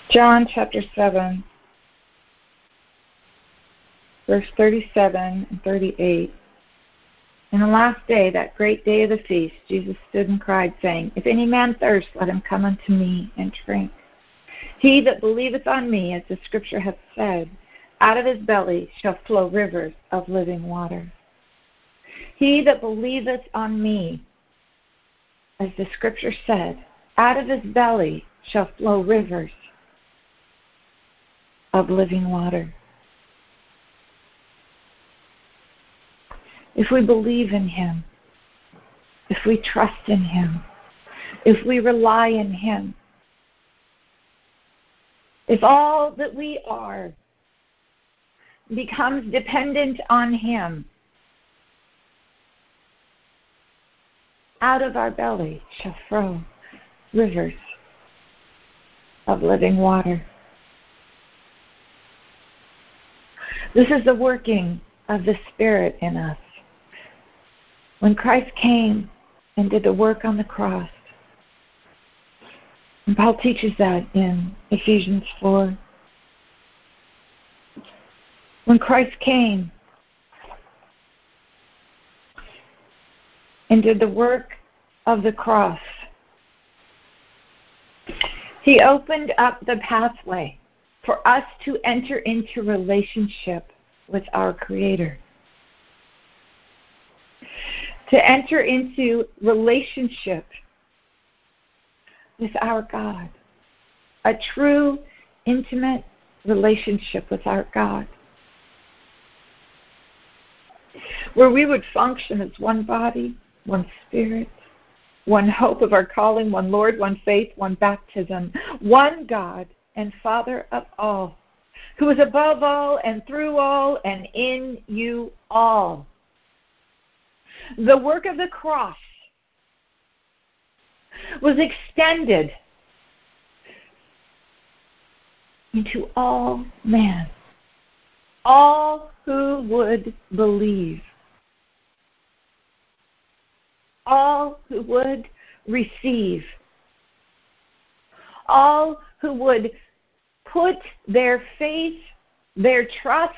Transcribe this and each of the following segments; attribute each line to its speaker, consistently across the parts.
Speaker 1: John chapter 7, verse 37 and 38. In the last day, that great day of the feast, Jesus stood and cried, saying, If any man thirst, let him come unto me and drink. He that believeth on me, as the Scripture hath said, out of his belly shall flow rivers of living water. He that believeth on me, as the Scripture said, out of his belly shall flow rivers of living water. If we believe in him, if we trust in him, if we rely in him, if all that we are becomes dependent on him, out of our belly shall flow rivers of living water. This is the working of the Spirit in us. When Christ came and did the work on the cross, and Paul teaches that in Ephesians 4. When Christ came and did the work of the cross, he opened up the pathway for us to enter into relationship with our Creator. To enter into relationship with our God. A true, intimate relationship with our God. Where we would function as one body, one spirit, one hope of our calling, one Lord, one faith, one baptism, one God and Father of all, who is above all and through all and in you all. The work of the cross was extended into all men, all who would believe, all who would receive, all who would put their faith, their trust,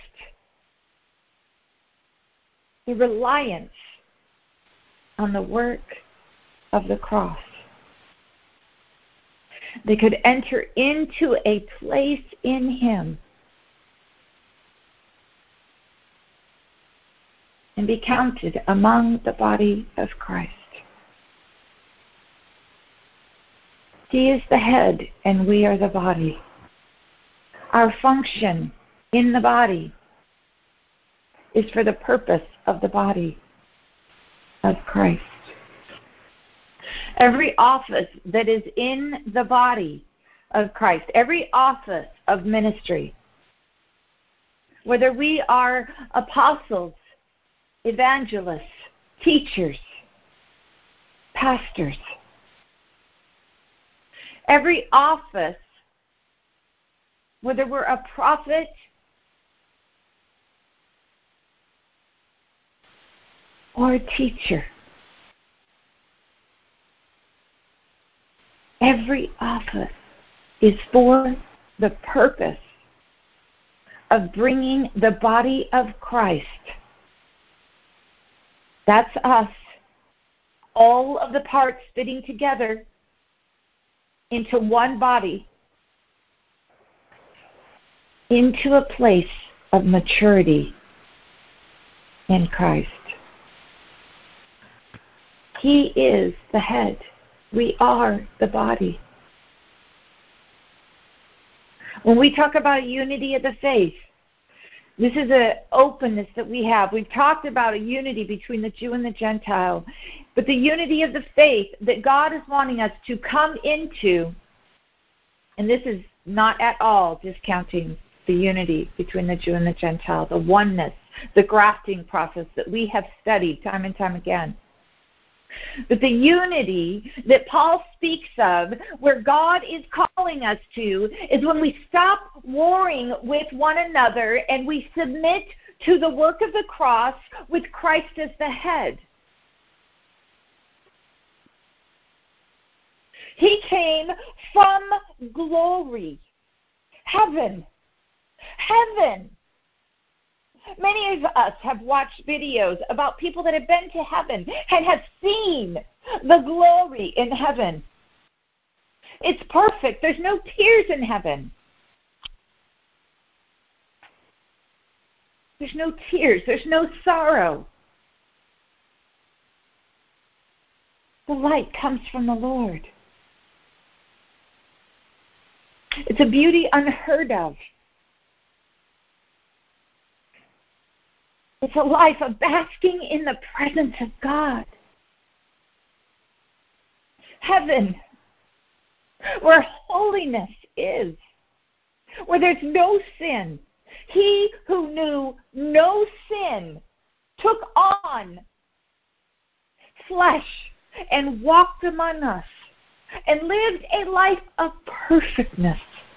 Speaker 1: their reliance on the work of the cross. They could enter into a place in him and be counted among the body of Christ. He is the head and we are the body. Our function in the body is for the purpose of the body of Christ. Every office that is in the body of Christ, every office of ministry, whether we are apostles, evangelists, teachers, pastors, every office, whether we're a prophet, or a teacher, every office is for the purpose of bringing the body of Christ, that's us, all of the parts fitting together into one body, into a place of maturity in Christ. He is the head. We are the body. When we talk about unity of the faith, this is an openness that we have. We've talked about a unity between the Jew and the Gentile, but the unity of the faith that God is wanting us to come into, and this is not at all discounting the unity between the Jew and the Gentile, the oneness, the grafting process that we have studied time and time again. But the unity that Paul speaks of, where God is calling us to, is when we stop warring with one another and we submit to the work of the cross with Christ as the head. He came from glory Heaven. Heaven. Many of us have watched videos about people that have been to heaven and have seen the glory in heaven. It's perfect. There's no tears in heaven. There's no tears. There's no sorrow. The light comes from the Lord. It's a beauty unheard of. It's a life of basking in the presence of God. Heaven, where holiness is, where there's no sin. He who knew no sin took on flesh and walked among us and lived a life of perfectness.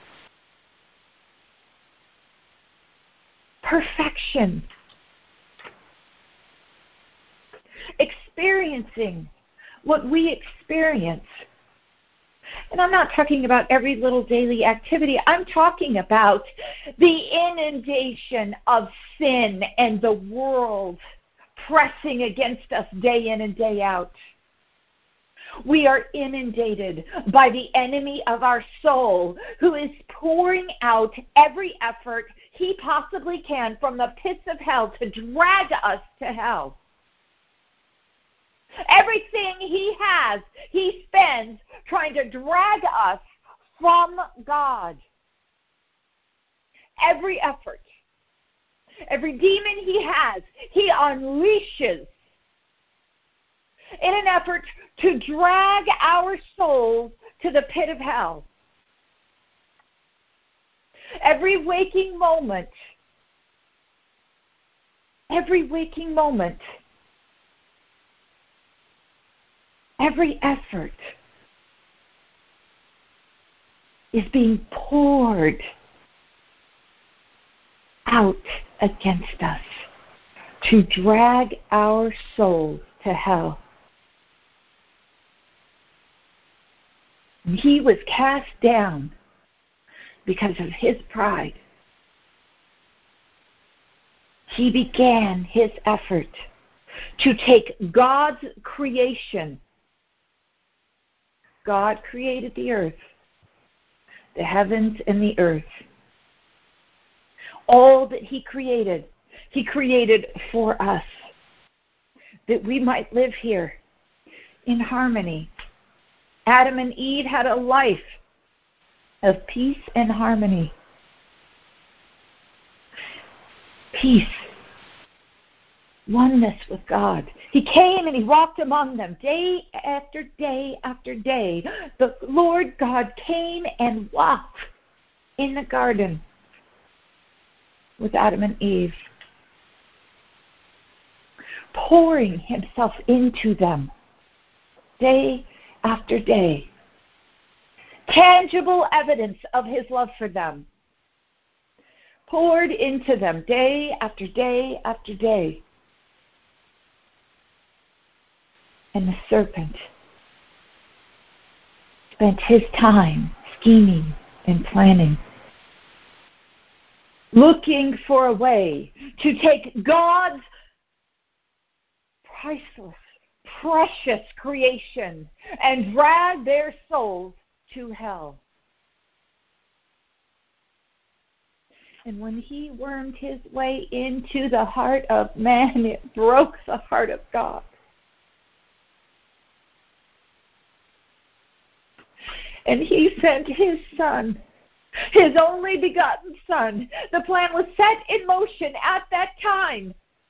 Speaker 1: Perfection. Experiencing what we experience. And I'm not talking about every little daily activity. I'm talking about the inundation of sin and the world pressing against us day in and day out. We are inundated by the enemy of our soul, who is pouring out every effort he possibly can from the pits of hell to drag us to hell. Everything he has, he spends trying to drag us from God. Every effort, every demon he has, he unleashes in an effort to drag our souls to the pit of hell. Every waking moment, every effort is being poured out against us to drag our souls to hell. And he was cast down because of his pride. He began his effort to take God's creation. God created the earth, the heavens and the earth. All that he created for us, that we might live here in harmony. Adam and Eve had a life of peace and harmony. Peace. Oneness with God. He came and he walked among them day after day after day. The Lord God came and walked in the garden with Adam and Eve, pouring himself into them day after day. Tangible evidence of his love for them, poured into them day after day after day. And the serpent spent his time scheming and planning, looking for a way to take God's priceless, precious creation and drag their souls to hell. And when he wormed his way into the heart of man, it broke the heart of God. And he sent his son, his only begotten son. The plan was set in motion at that time.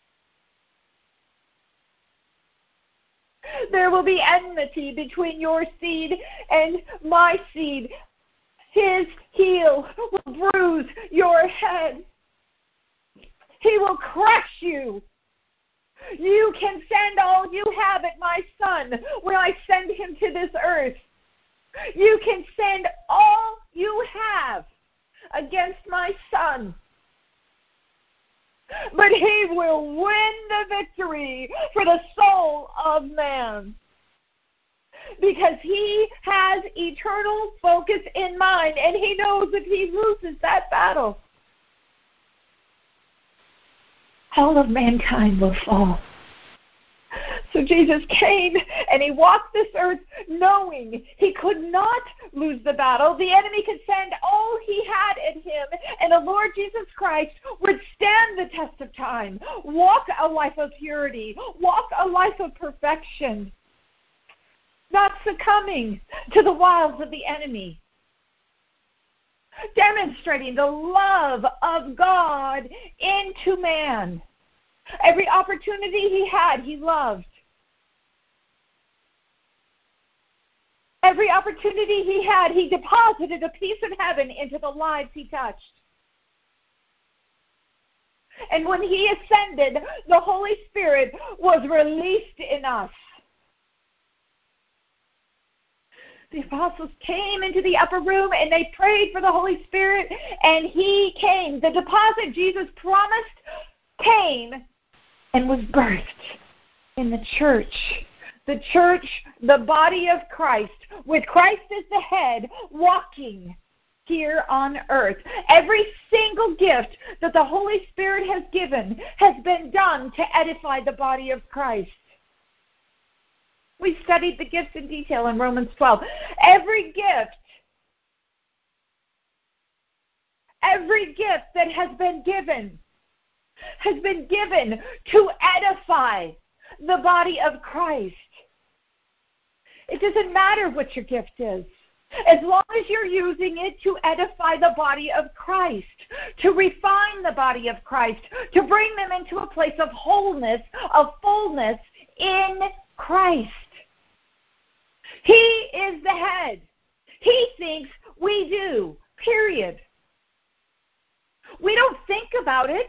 Speaker 1: There will be enmity between your seed and my seed. His heel will bruise your head. He will crush you. You can send all you have at my son when I send him to this earth. You can send all you have against my son. But he will win the victory for the soul of man. because he has eternal focus in mind, and he knows if he loses that battle, all of mankind will fall. So Jesus came and he walked this earth knowing he could not lose the battle. The enemy could send all he had in him, and the Lord Jesus Christ would stand the test of time, walk a life of purity, walk a life of perfection, not succumbing to the wiles of the enemy, demonstrating the love of God into man. Every opportunity he had, he loved. Every opportunity he had, he deposited a piece of heaven into the lives he touched. And when he ascended, the Holy Spirit was released in us. The apostles came into the upper room and they prayed for the Holy Spirit, and he came. The deposit Jesus promised came and was birthed in the church. The church, the body of Christ, with Christ as the head, walking here on earth. Every single gift that the Holy Spirit has given has been done to edify the body of Christ. We studied the gifts in detail in Romans 12. Every gift that has been given to edify the body of Christ. It doesn't matter what your gift is, as long as you're using it to edify the body of Christ, to refine the body of Christ, to bring them into a place of wholeness, of fullness in Christ. He is the head. He thinks we do, period. We don't think about it.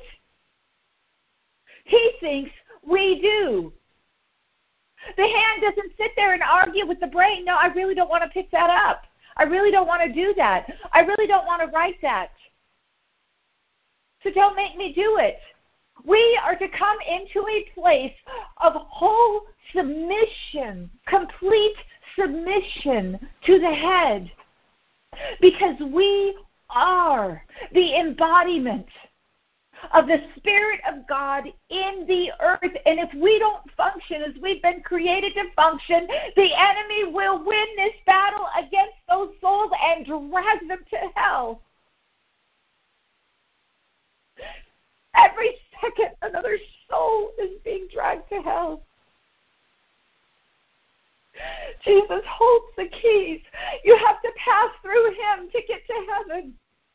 Speaker 1: He thinks we do. The hand doesn't sit there and argue with the brain. No, I really don't want to pick that up. I really don't want to do that. I really don't want to write that. So don't make me do it. We are to come into a place of whole submission, complete submission to the head, because we are the embodiment of the Spirit of God in the earth. And if we don't function as we've been created to function, the enemy will win this battle against those souls and drag them to hell. Every second, another soul is being dragged to hell. Jesus holds the keys. You have to pass through him to get to heaven.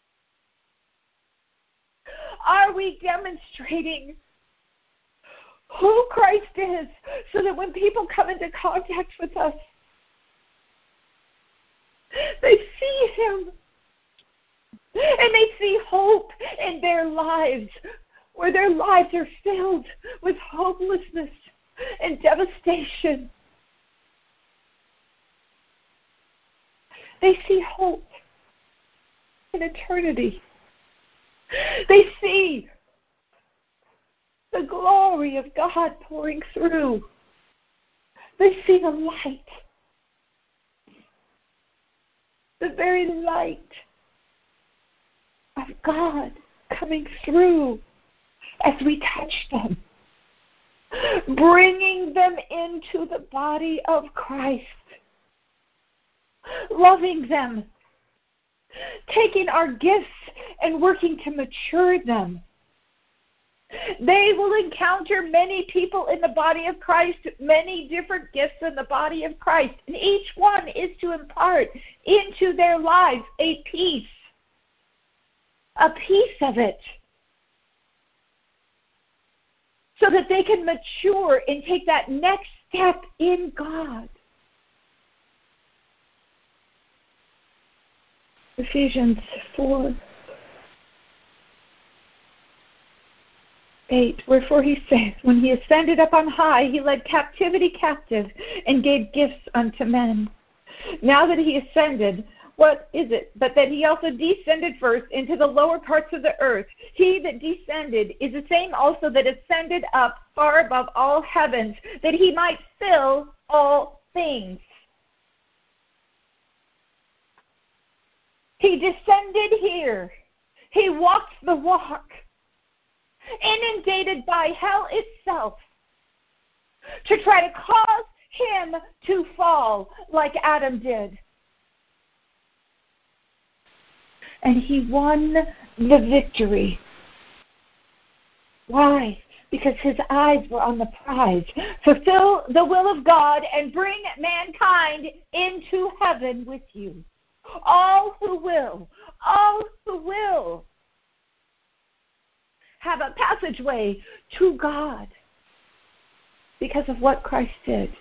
Speaker 1: Are we demonstrating who Christ is so that when people come into contact with us, they see him and they see hope in their lives, where their lives are filled with hopelessness and devastation? They see hope in eternity. They see the glory of God pouring through. They see the light, the very light of God coming through as we touch them, bringing them into the body of Christ, loving them, taking our gifts and working to mature them. They will encounter many people in the body of Christ, many different gifts in the body of Christ, and each one is to impart into their lives a piece of it, so that they can mature and take that next step in God. Ephesians 4:8, wherefore he says, when he ascended up on high, he led captivity captive and gave gifts unto men. Now that he ascended, what is it but that he also descended first into the lower parts of the earth? He that descended is the same also that ascended up far above all heavens, that he might fill all things. He descended here. He walked the walk, inundated by hell itself, to try to cause him to fall like Adam did. And he won the victory. Why? Because his eyes were on the prize. Fulfill the will of God and bring mankind into heaven with you. All who will have a passageway to God because of what Christ did.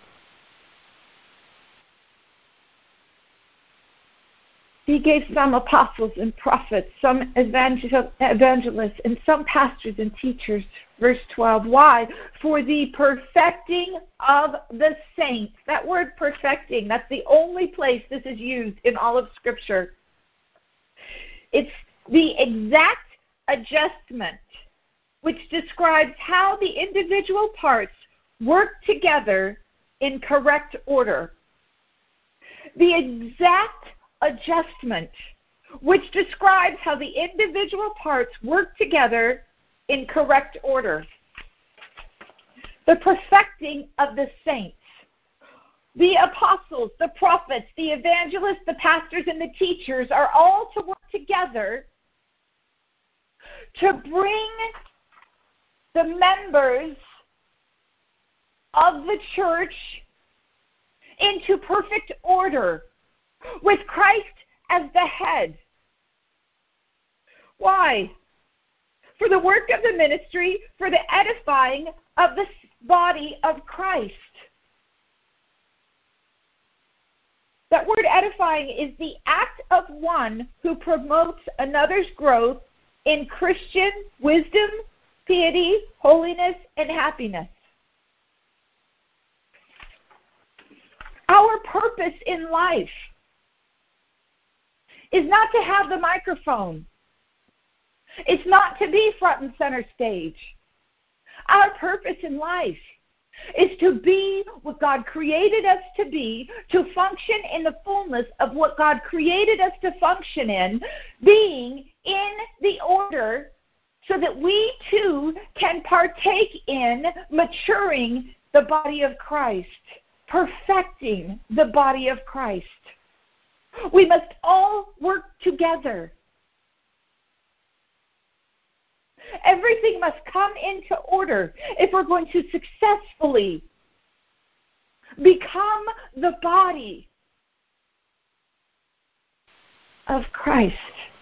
Speaker 1: He gave some apostles and prophets, some evangelists, and some pastors and teachers. Verse 12. Why? For the perfecting of the saints. That word perfecting, that's the only place this is used in all of Scripture. It's the exact adjustment which describes how the individual parts work together in correct order. The exact adjustment which describes how the individual parts work together in correct order. The perfecting of the saints. The apostles, the prophets, the evangelists, the pastors, and the teachers are all to work together to bring the members of the church into perfect order, with Christ as the head. Why? For the work of the ministry, for the edifying of the body of Christ. That word edifying is the act of one who promotes another's growth in Christian wisdom, piety, holiness, and happiness. Our purpose in life is not to have the microphone. It's not to be front and center stage. Our purpose in life is to be what God created us to be, to function in the fullness of what God created us to function in, being in the order so that we too can partake in maturing the body of Christ, perfecting the body of Christ. We must all work together. Everything must come into order if we're going to successfully become the body of Christ.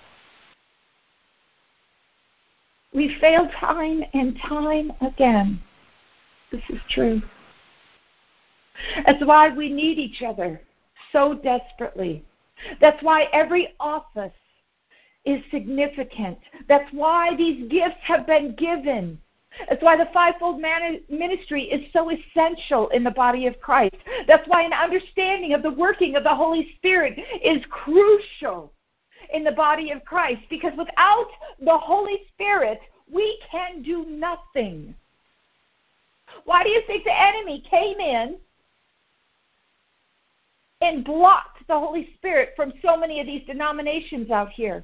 Speaker 1: We fail time and time again. This is true. That's why we need each other so desperately. That's why every office is significant. That's why these gifts have been given. That's why the fivefold ministry is so essential in the body of Christ. That's why an understanding of the working of the Holy Spirit is crucial in the body of Christ. Because without the Holy Spirit, we can do nothing. Why do you think the enemy came in and blocked the Holy Spirit from so many of these denominations out here?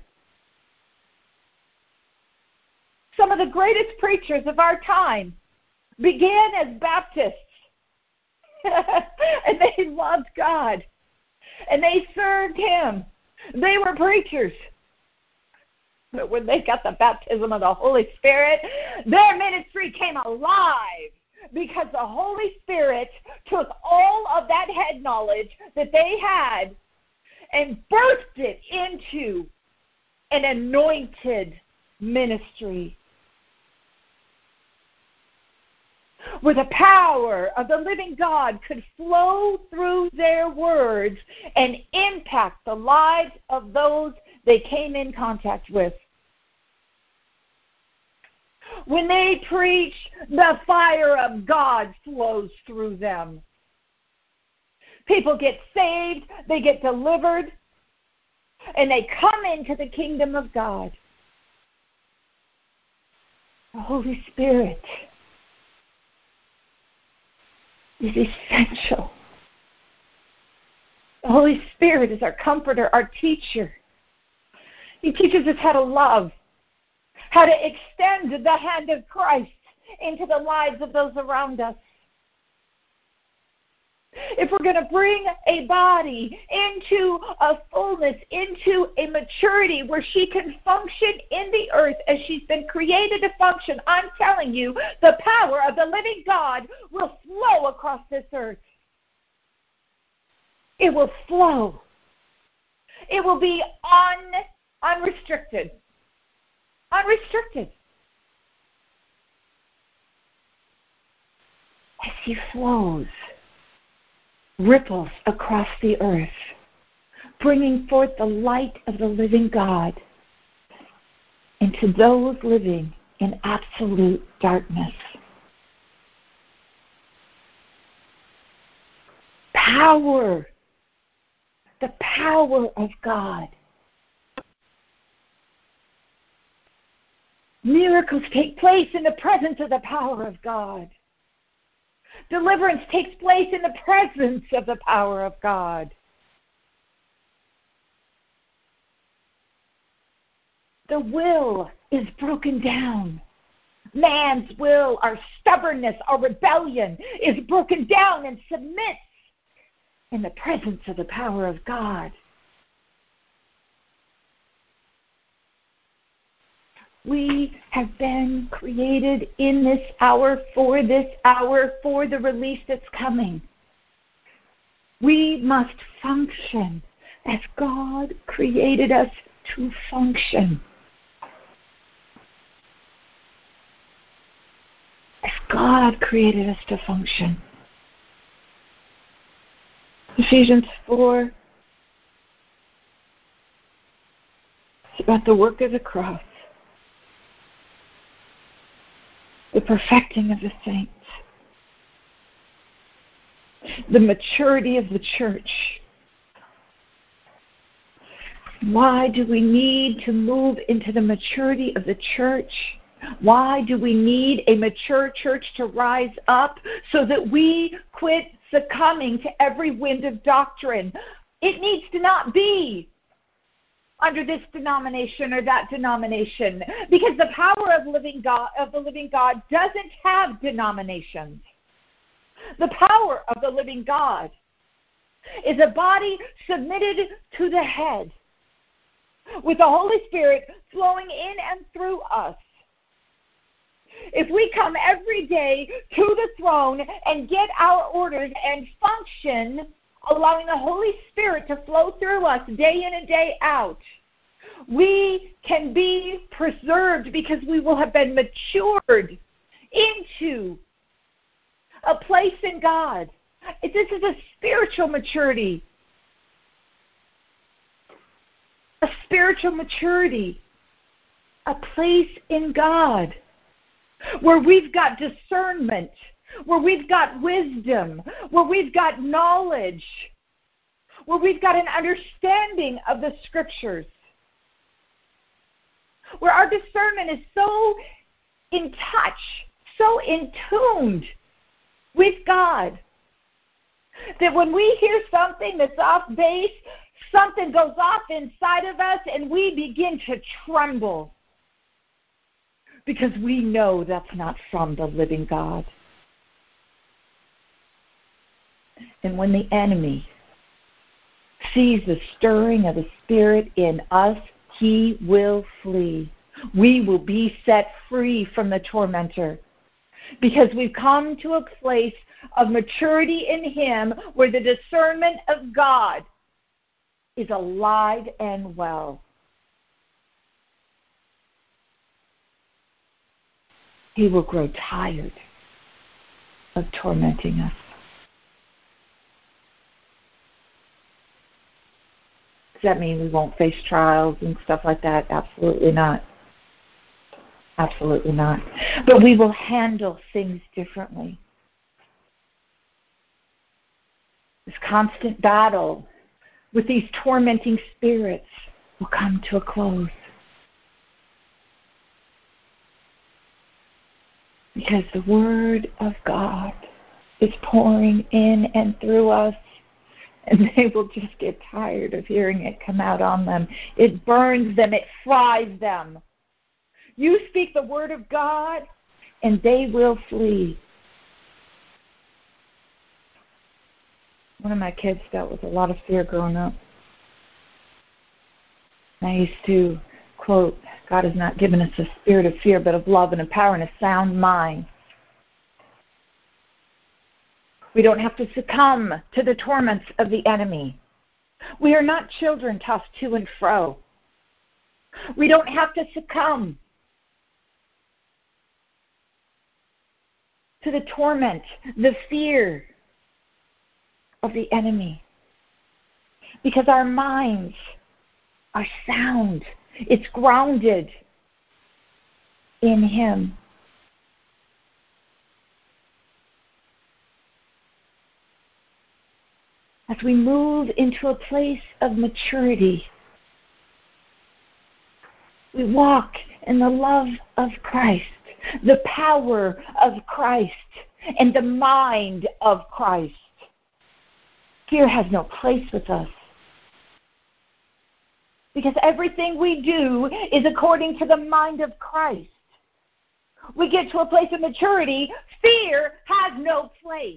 Speaker 1: Some of the greatest preachers of our time began as Baptists. And they loved God. And they served Him. They were preachers. But when they got the baptism of the Holy Spirit, their ministry came alive. Because the Holy Spirit took all of that head knowledge that they had and birthed it into an anointed ministry, where the power of the living God could flow through their words and impact the lives of those they came in contact with. When they preach, the fire of God flows through them. People get saved, they get delivered, and they come into the kingdom of God. The Holy Spirit is essential. The Holy Spirit is our comforter, our teacher. He teaches us how to love, how to extend the hand of Christ into the lives of those around us. If we're going to bring a body into a fullness, into a maturity where she can function in the earth as she's been created to function, I'm telling you, the power of the living God will flow across this earth. It will flow. It will be unrestricted. Unrestricted. As he flows, ripples across the earth, bringing forth the light of the living God into those living in absolute darkness. Power, the power of God. Miracles take place in the presence of the power of God. Deliverance takes place in the presence of the power of God. The will is broken down. Man's will, our stubbornness, our rebellion is broken down and submits in the presence of the power of God. We have been created in this hour, for the release that's coming. We must function as God created us to function. As God created us to function. Ephesians 4, it's about the work of the cross. The perfecting of the saints, the maturity of the church. Why do we need to move into the maturity of the church? Why do we need a mature church to rise up so that we quit succumbing to every wind of doctrine? It needs to not be under this denomination or that denomination, because the power of the living God doesn't have denominations. The power of the living God is a body submitted to the head, with the Holy Spirit flowing in and through us. If we come every day to the throne and get our orders and function, allowing the Holy Spirit to flow through us day in and day out, we can be preserved because we will have been matured into a place in God. This is a spiritual maturity. A spiritual maturity. A place in God where we've got discernment, where we've got wisdom, where we've got knowledge, where we've got an understanding of the Scriptures, where our discernment is so in touch, so in tuned with God, that when we hear something that's off base, something goes off inside of us and we begin to tremble because we know that's not from the living God. And when the enemy sees the stirring of the Spirit in us, he will flee. We will be set free from the tormentor because we've come to a place of maturity in him where the discernment of God is alive and well. He will grow tired of tormenting us. Does that mean we won't face trials and stuff like that? Absolutely not. Absolutely not. But we will handle things differently. This constant battle with these tormenting spirits will come to a close. Because the Word of God is pouring in and through us, and they will just get tired of hearing it come out on them. It burns them. It fries them. You speak the word of God, and they will flee. One of my kids dealt with a lot of fear growing up. I used to quote, God has not given us a spirit of fear, but of love and of power and a sound mind. We don't have to succumb to the torments of the enemy. We are not children tossed to and fro. We don't have to succumb to the torment, the fear of the enemy. Because our minds are sound. It's grounded in Him. As we move into a place of maturity, we walk in the love of Christ, the power of Christ, and the mind of Christ. Fear has no place with us, because everything we do is according to the mind of Christ. We get to a place of maturity, fear has no place.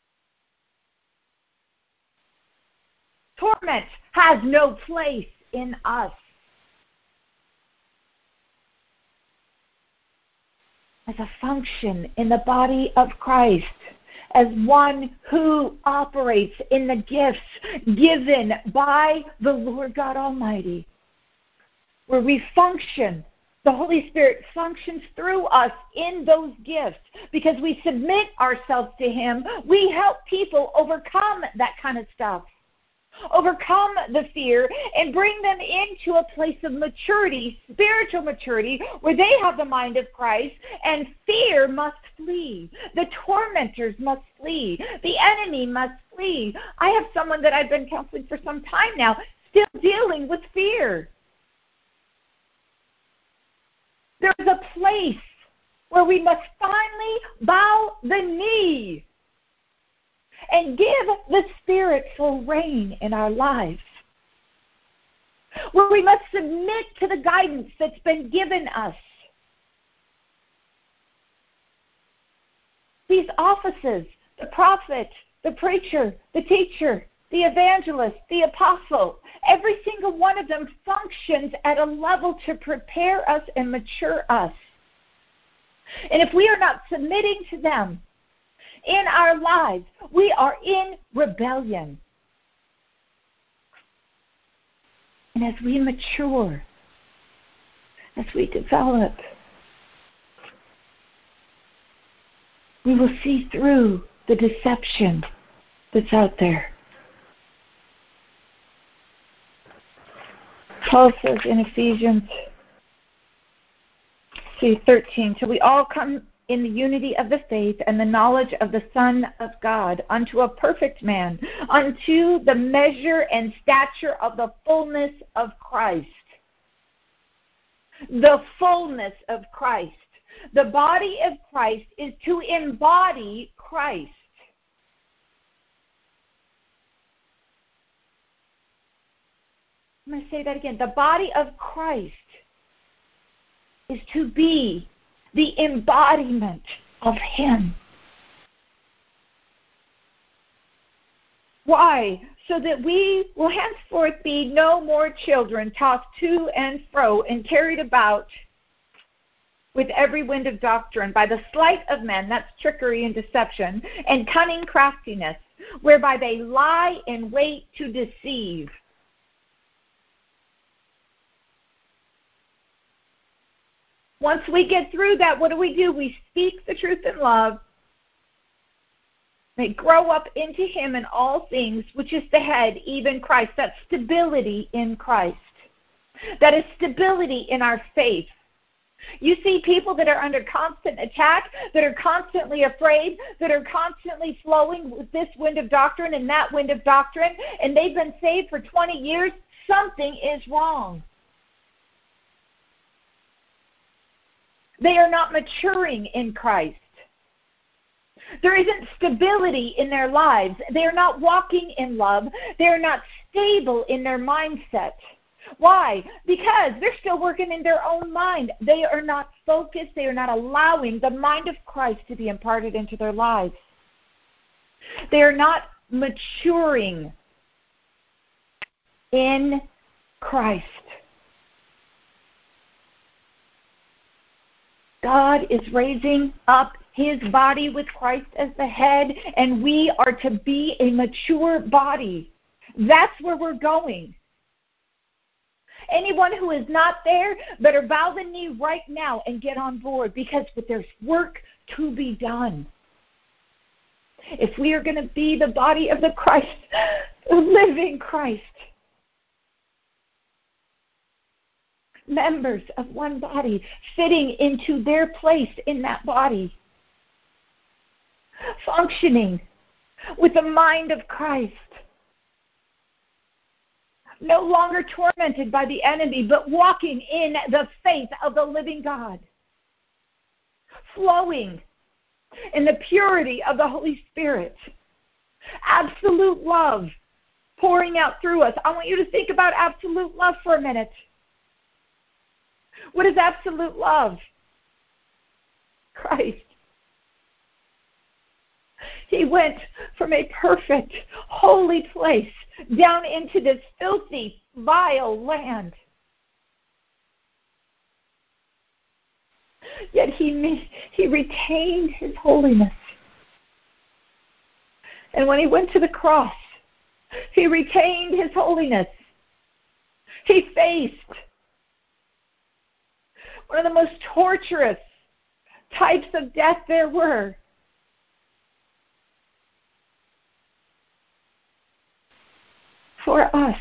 Speaker 1: Torment has no place in us. As a function in the body of Christ, as one who operates in the gifts given by the Lord God Almighty, where we function, the Holy Spirit functions through us in those gifts. Because we submit ourselves to Him, we help people overcome that kind of stuff, overcome the fear, and bring them into a place of maturity, spiritual maturity, where they have the mind of Christ, and fear must flee. The tormentors must flee. The enemy must flee. I have someone that I've been counseling for some time now, still dealing with fear. There's a place where we must finally bow the knee and give the Spirit full reign in our lives, where we must submit to the guidance that's been given us. These offices, the prophet, the preacher, the teacher, the evangelist, the apostle, every single one of them functions at a level to prepare us and mature us. And if we are not submitting to them in our lives, we are in rebellion. And as we mature, as we develop, we will see through the deception that's out there. Paul says in Ephesians 2:13, "So we all come in the unity of the faith and the knowledge of the Son of God, unto a perfect man, unto the measure and stature of the fullness of Christ." The fullness of Christ. The body of Christ is to embody Christ. I'm going to say that again. The body of Christ is to be the embodiment of Him. Why? So that we will henceforth be no more children tossed to and fro and carried about with every wind of doctrine by the sleight of men, that's trickery and deception, and cunning craftiness, whereby they lie in wait to deceive. Once we get through that, what do? We speak the truth in love. They grow up into Him in all things, which is the head, even Christ. That's stability in Christ. That is stability in our faith. You see people that are under constant attack, that are constantly afraid, that are constantly flowing with this wind of doctrine and that wind of doctrine, and they've been saved for 20 years. Something is wrong. They are not maturing in Christ. There isn't stability in their lives. They are not walking in love. They are not stable in their mindset. Why? Because they're still working in their own mind. They are not focused. They are not allowing the mind of Christ to be imparted into their lives. They are not maturing in Christ. God is raising up his body with Christ as the head, and we are to be a mature body. That's where we're going. Anyone who is not there better bow the knee right now and get on board, because there's work to be done. If we are going to be the body of the Christ, the living Christ, members of one body, fitting into their place in that body, functioning with the mind of Christ, no longer tormented by the enemy, but walking in the faith of the living God, flowing in the purity of the Holy Spirit, absolute love pouring out through us. I want you to think about absolute love for a minute. What is absolute love? Christ. He went from a perfect, holy place down into this filthy, vile land. Yet he retained his holiness. And when he went to the cross, he retained his holiness. He faced one of the most torturous types of death there were. For us,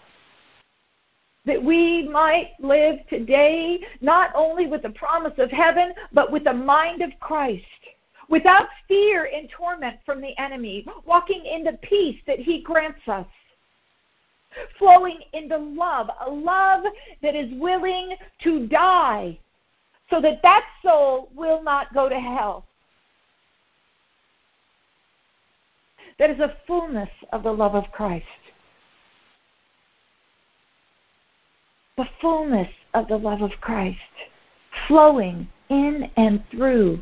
Speaker 1: that we might live today not only with the promise of heaven, but with the mind of Christ, without fear and torment from the enemy, walking in the peace that he grants us, flowing in the love, a love that is willing to die so that that soul will not go to hell. That is a fullness of the love of Christ. The fullness of the love of Christ, flowing in and through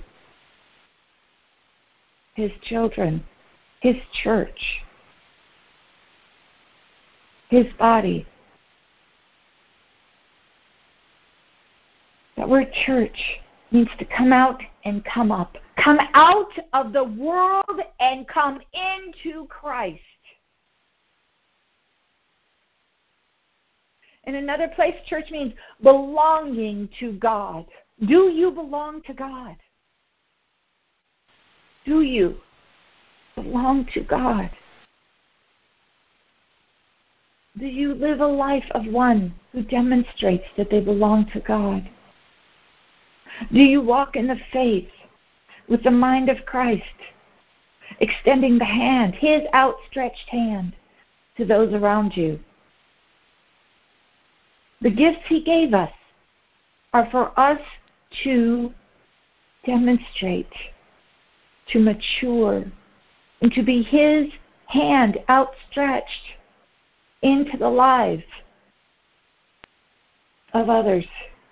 Speaker 1: his children, his church, his body. That word church means to come out and come up. Come out of the world and come into Christ. In another place, church means belonging to God. Do you belong to God? Do you belong to God? Do you live a life of one who demonstrates that they belong to God? Do you walk in the faith with the mind of Christ, extending the hand, his outstretched hand, to those around you? The gifts he gave us are for us to demonstrate, to mature, and to be his hand outstretched into the lives of others.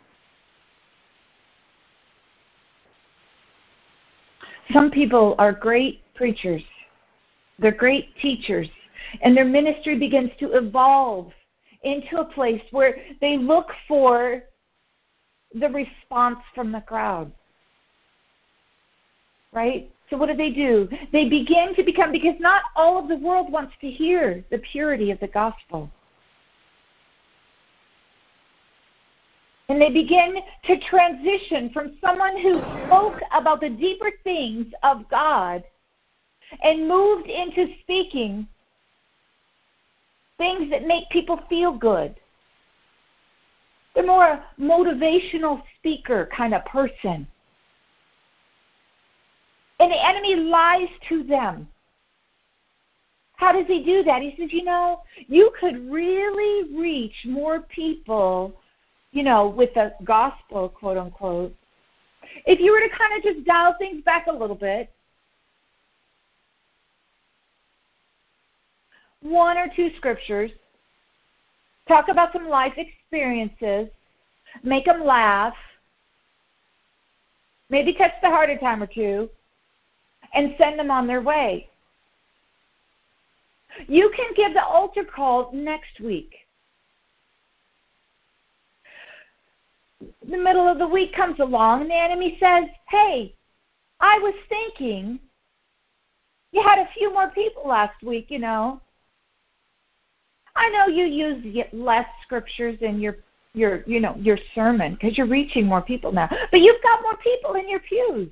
Speaker 1: Some people are great preachers. They're great teachers, and their ministry begins to evolve into a place where they look for the response from the crowd. Right? So what do? They begin to become, because not all of the world wants to hear the purity of the gospel. And they begin to transition from someone who spoke about the deeper things of God and moved into speaking things that make people feel good. They're more a motivational speaker kind of person. And the enemy lies to them. How does he do that? He says, you could really reach more people, with the gospel, quote unquote, if you were to kind of just dial things back a little bit 1 or 2 scriptures, talk about some life experiences, make them laugh, maybe touch the heart a time or two, and send them on their way. You can give the altar call next week. The middle of the week comes along, and the enemy says, hey, I was thinking you had a few more people last week, I know you use less scriptures in your sermon because you're reaching more people now. But you've got more people in your pews.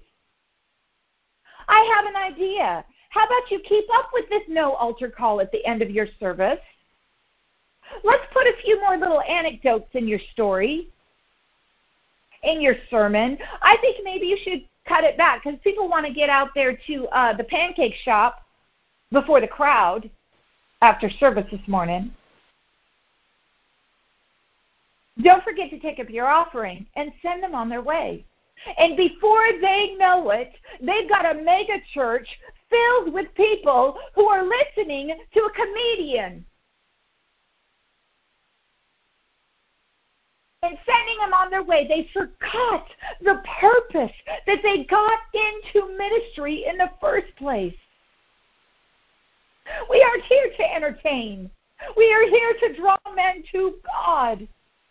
Speaker 1: I have an idea. How about you keep up with this no altar call at the end of your service? Let's put a few more little anecdotes in your story, in your sermon. I think maybe you should cut it back because people want to get out there to the pancake shop before the crowd after service this morning. Don't forget to take up your offering and send them on their way. And before they know it, they've got a mega church filled with people who are listening to a comedian and sending them on their way. They forgot the purpose that they got into ministry in the first place. We aren't here to entertain. We are here to draw men to God,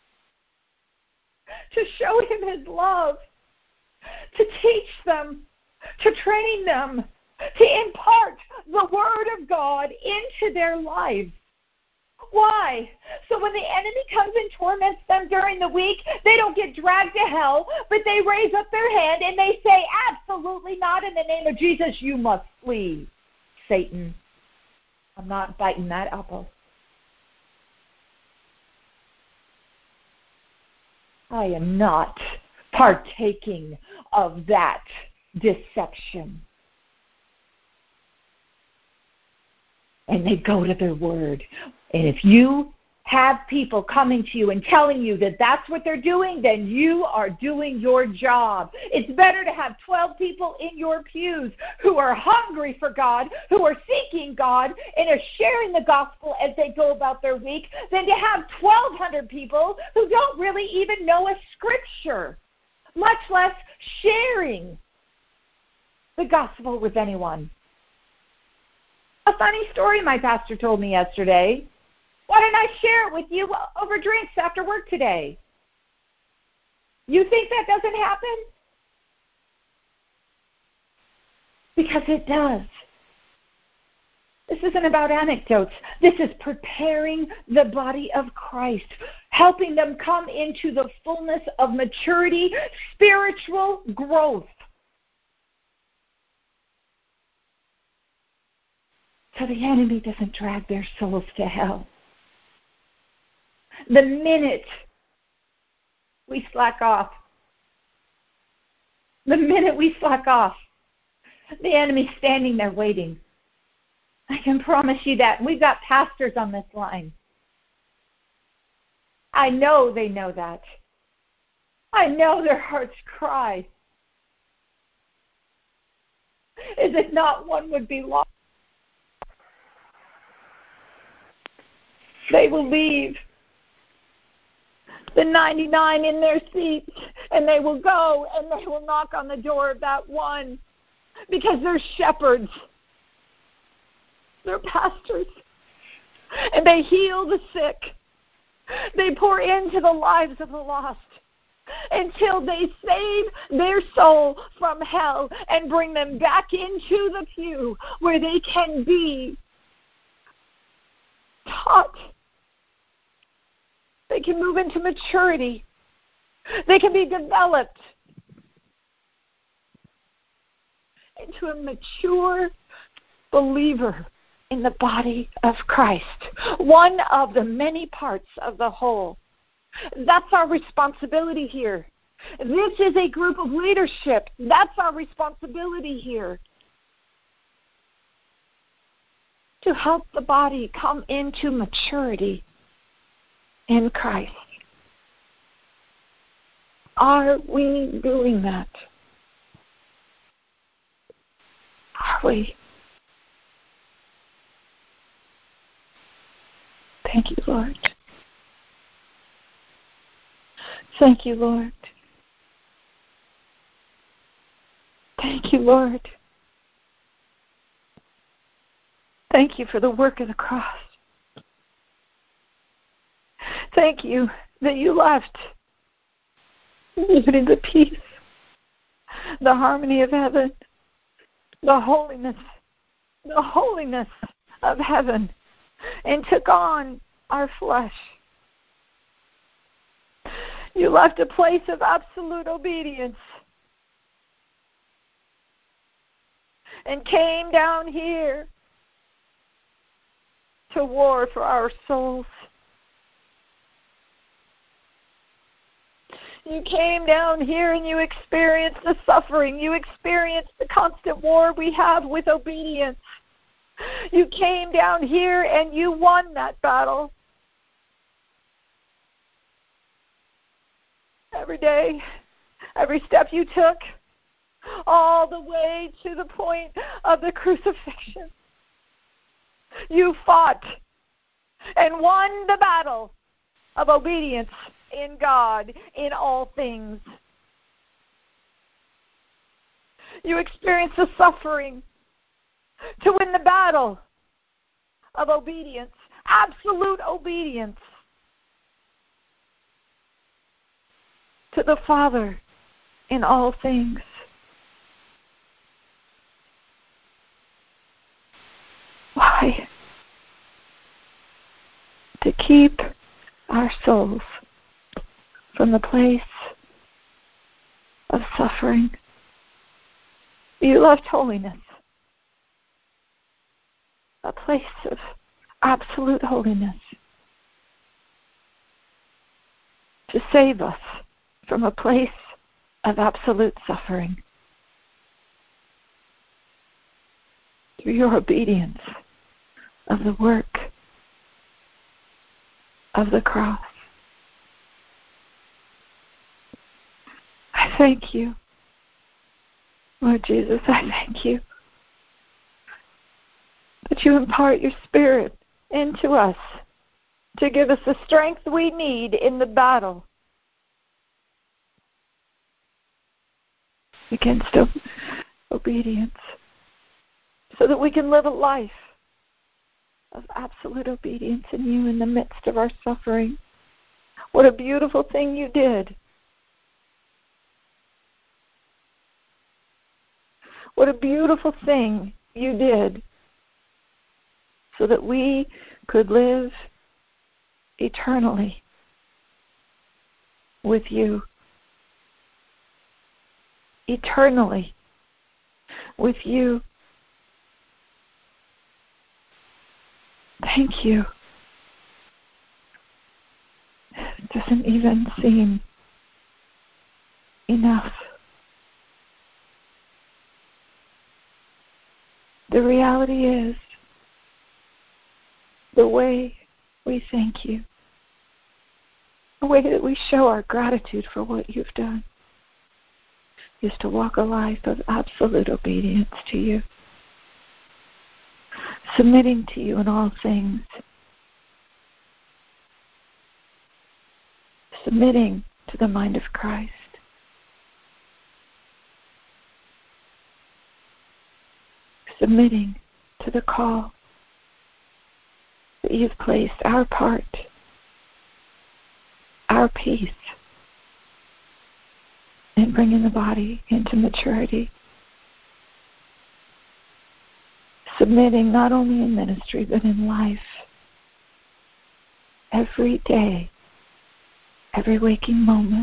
Speaker 1: to show Him His love, to teach them, to train them, to impart the Word of God into their lives. Why? So when the enemy comes and torments them during the week, they don't get dragged to hell, but they raise up their hand and they say, absolutely not, in the name of Jesus, you must flee, Satan. I'm not biting that apple. I am not partaking of that deception. And they go to their word. And if you have people coming to you and telling you that that's what they're doing, then you are doing your job. It's better to have 12 people in your pews who are hungry for God, who are seeking God, and are sharing the gospel as they go about their week, than to have 1,200 people who don't really even know a scripture, much less sharing the gospel with anyone. A funny story my pastor told me yesterday. Why didn't I share it with you over drinks after work today? You think that doesn't happen? Because it does. This isn't about anecdotes. This is preparing the body of Christ, helping them come into the fullness of maturity, spiritual growth. So the enemy doesn't drag their souls to hell. The minute we slack off, the enemy's standing there waiting. I can promise you that. We've got pastors on this line. I know they know that. I know their hearts cry. Is it not one would be lost? They will leave the 99 in their seats, and they will go and they will knock on the door of that one, because they're shepherds, they're pastors, and they heal the sick. They pour into the lives of the lost until they save their soul from hell and bring them back into the pew where they can be taught. They can move into maturity. They can be developed into a mature believer in the body of Christ, one of the many parts of the whole. That's our responsibility here. This is a group of leadership. That's our responsibility here. To help the body come into maturity in Christ. Are we doing that? Are we?
Speaker 2: Thank you, Lord. Thank you, Lord. Thank you, Lord. Thank you for the work of the cross. Thank you that you left the peace, the harmony of heaven, the holiness of heaven, and took on our flesh. You left a place of absolute obedience and came down here to war for our souls. You came down here and you experienced the suffering. You experienced the constant war we have with obedience. You came down here and you won that battle. Every day, every step you took, all the way to the point of the crucifixion, you fought and won the battle of obedience in God in all things. You experienced the suffering to win the battle of obedience, absolute obedience to the Father in all things. Why? To keep our souls from the place of suffering. You left holiness, a place of absolute holiness, to save us from a place of absolute suffering. Through your obedience of the work of the cross. I thank you, Lord Jesus, I thank you that you impart your Spirit into us to give us the strength we need in the battle against obedience, so that we can live a life of absolute obedience in you in the midst of our suffering. What a beautiful thing you did. What a beautiful thing you did, so that we could live eternally with you. Eternally with you. Thank you. It doesn't even seem enough. The reality is, the way we thank you, the way that we show our gratitude for what you've done, is to walk a life of absolute obedience to you, submitting to you in all things, submitting to the mind of Christ, submitting to the call that you've placed our part, our piece, in bringing the body into maturity. Submitting not only in ministry but in life. Every day, every waking moment.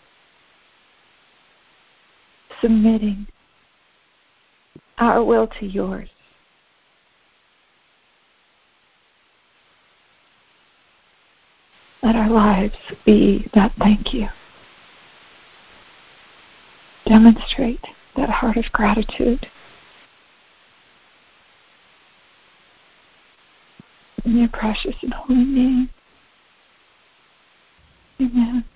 Speaker 2: Submitting our will to yours. Let our lives be that thank you. Demonstrate that heart of gratitude. In your precious and holy name. Amen.